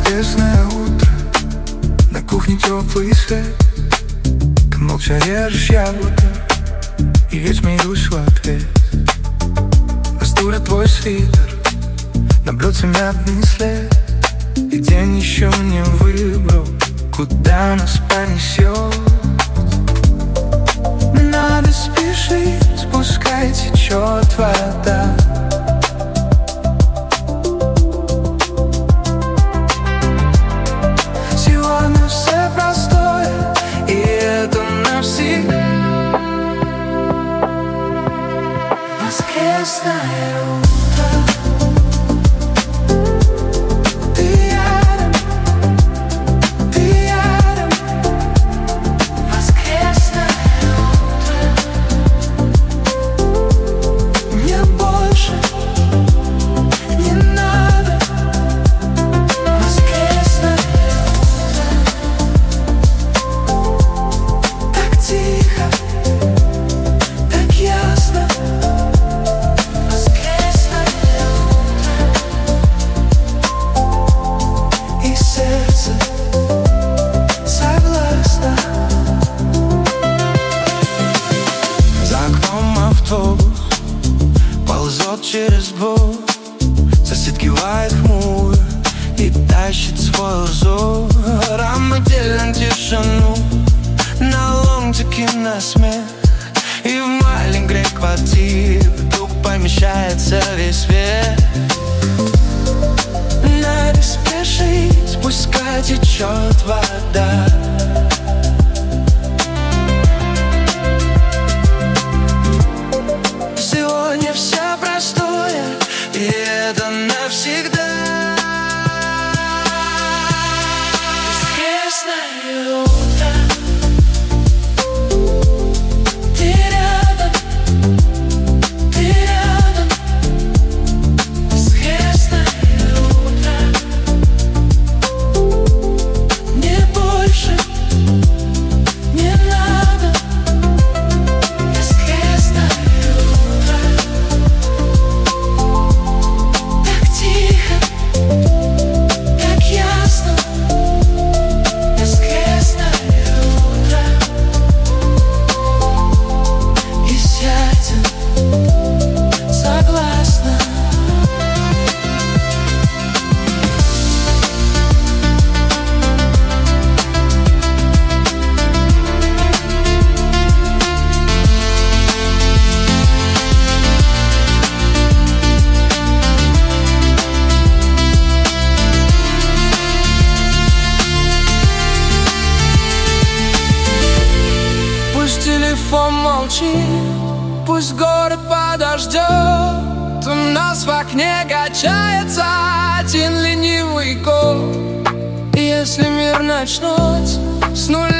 Воскресное утро, на кухне теплый свет. Ты молча режешь яблоко, и ведь смеюсь в ответ. На стуле твой свитер, на блюдце мятный след. И день еще не выбрал, куда нас понесет. Не надо спешить, пускай течет вода. Сегодня все простое, и это навсегда. Воскресное утро, ты рядом, ты рядом. Воскресное утро, мне больше не надо. Воскресное утро, так тихо, так ясно. Ползет через двор, сосед кивает хмуро и тащит свой узор. А мы делим тишину на ломтики, на смех. И в маленькой квартире вдруг помещается весь свет. Надо спешить, пускай течет вода. Сегодня все простое, и это навсегда. Воскресное утро, ты рядом, ты рядом. Воскресное утро, мне больше не надо. Воскресное утро, так тихо, так ясно. Воскресное утро, и сядем согласно. Пусть телефон молчит, пусть город подождет. У нас в окне качается один ленивый год. И если мир начнется с нуля,